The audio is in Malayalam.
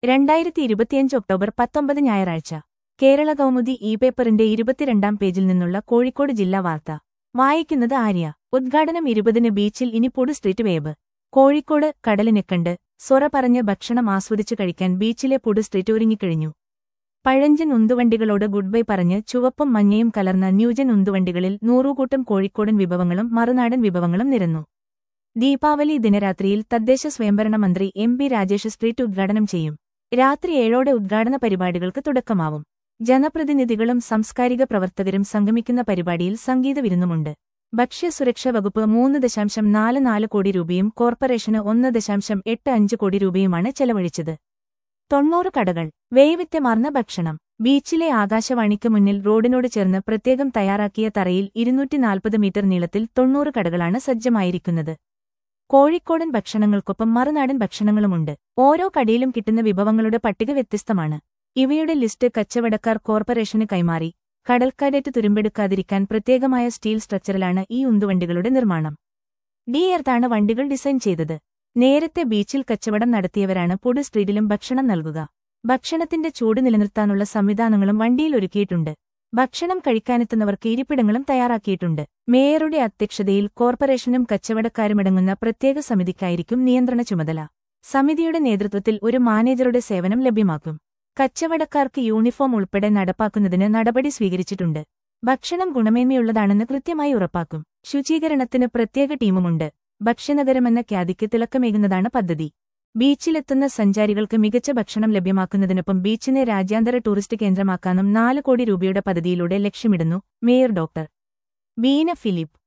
2025 ഒക്ടോബർ 19 ഞായറാഴ്ച കേരള കൗമുദി പേപ്പറിന്റെ 22-ാം പേജിൽ നിന്നുള്ള കോഴിക്കോട് ജില്ലാ വാർത്ത വായിക്കുന്നത് ആര്യ. ഉദ്ഘാടനം 20-ന് ബീച്ചിൽ ഇനി പുഡ് സ്ട്രീറ്റ് വേബ്. കോഴിക്കോട് കടലിനെക്കണ്ട് സൊറ പറഞ്ഞ് ഭക്ഷണം ആസ്വദിച്ചു കഴിക്കാൻ ബീച്ചിലെ പുഡ് സ്ട്രീറ്റ് ഒരുങ്ങിക്കഴിഞ്ഞു. പഴഞ്ചൻ ഉന്തുവണ്ടികളോട് ഗുഡ് ബൈ പറഞ്ഞ് ചുവപ്പും മഞ്ഞയും കലർന്ന ന്യൂജൻ ഉന്തുവണ്ടികളിൽ നൂറുകൂട്ടം കോഴിക്കോടൻ വിഭവങ്ങളും മറുനാടൻ വിഭവങ്ങളും നിരന്നു. ദീപാവലി ദിനരാത്രിയിൽ തദ്ദേശ സ്വയംഭരണ മന്ത്രി എം.പി. രാജേഷ് സ്ട്രീറ്റ് ഉദ്ഘാടനം ചെയ്യും. രാത്രി 7-ഓടെ ഉദ്ഘാടന പരിപാടികൾക്ക് തുടക്കമാവും. ജനപ്രതിനിധികളും സാംസ്കാരിക പ്രവർത്തകരും സംഗമിക്കുന്ന പരിപാടിയിൽ സംഗീത വിരുന്നുമുണ്ട്. ഭക്ഷ്യസുരക്ഷാ വകുപ്പ് 3.44 കോടി രൂപയും കോർപ്പറേഷന് 1.85 കോടി രൂപയുമാണ് ചെലവഴിച്ചത്. 90 കടകൾ, വൈവിധ്യമാർന്ന ഭക്ഷണം. ബീച്ചിലെ ആകാശവാണിക്ക് മുന്നിൽ റോഡിനോട് ചേർന്ന് പ്രത്യേകം തയ്യാറാക്കിയ തറയിൽ 240 മീറ്റർ നീളത്തിൽ 90 കടകളാണ് സജ്ജമായിരിക്കുന്നത്. കോഴിക്കോടൻ ഭക്ഷണങ്ങൾക്കൊപ്പം മറുനാടൻ ഭക്ഷണങ്ങളുമുണ്ട്. ഓരോ കടയിലും കിട്ടുന്ന വിഭവങ്ങളുടെ പട്ടിക വ്യത്യസ്തമാണ്. ഇവയുടെ ലിസ്റ്റ് കച്ചവടക്കാർ കോർപ്പറേഷന് കൈമാറി. കടൽക്കാരേറ്റ് തുരുമ്പെടുക്കാതിരിക്കാൻ പ്രത്യേകമായ സ്റ്റീൽ സ്ട്രക്ചറിലാണ് ഈ ഉന്തുവണ്ടികളുടെ നിർമ്മാണം. ഡി-എർത്താണ് വണ്ടികൾ ഡിസൈൻ ചെയ്തത്. നേരത്തെ ബീച്ചിൽ കച്ചവടം നടത്തിയവരാണ് പുഡ് സ്ട്രീറ്റിലും ഭക്ഷണം നൽകുക. ഭക്ഷണത്തിന്റെ ചൂട് നിലനിർത്താനുള്ള സംവിധാനങ്ങളും വണ്ടിയിൽ ഒരുക്കിയിട്ടുണ്ട്. ഭക്ഷണം കഴിക്കാനെത്തുന്നവർക്ക് ഇരിപ്പിടങ്ങളും തയ്യാറാക്കിയിട്ടുണ്ട്. മേയറുടെ അധ്യക്ഷതയിൽ കോർപ്പറേഷനും കച്ചവടക്കാരുമടങ്ങുന്ന പ്രത്യേക സമിതിക്കായിരിക്കും നിയന്ത്രണ ചുമതല. സമിതിയുടെ നേതൃത്വത്തിൽ ഒരു മാനേജറുടെ സേവനം ലഭ്യമാക്കും. കച്ചവടക്കാർക്ക് യൂണിഫോം ഉൾപ്പെടെ നടപ്പാക്കുന്നതിന് നടപടി സ്വീകരിച്ചിട്ടുണ്ട്. ഭക്ഷണം ഗുണമേന്മയുള്ളതാണെന്ന് കൃത്യമായി ഉറപ്പാക്കും. ശുചീകരണത്തിന് പ്രത്യേക ടീമുമുണ്ട്. ഭക്ഷ്യനഗരമെന്ന ഖ്യാതിക്ക് തിളക്കമേകുന്നതാണ് പദ്ധതി. ബീച്ചിലെത്തുന്ന സഞ്ചാരികൾക്ക് മികച്ച ഭക്ഷണം ലഭ്യമാക്കുന്നതിനൊപ്പം ബീച്ചിനെ രാജ്യാന്തര ടൂറിസ്റ്റ് കേന്ദ്രമാക്കാനും 4 കോടി രൂപയുടെ പദ്ധതിയിലൂടെ ലക്ഷ്യമിടുന്നു. Mayor doctor Beena Philip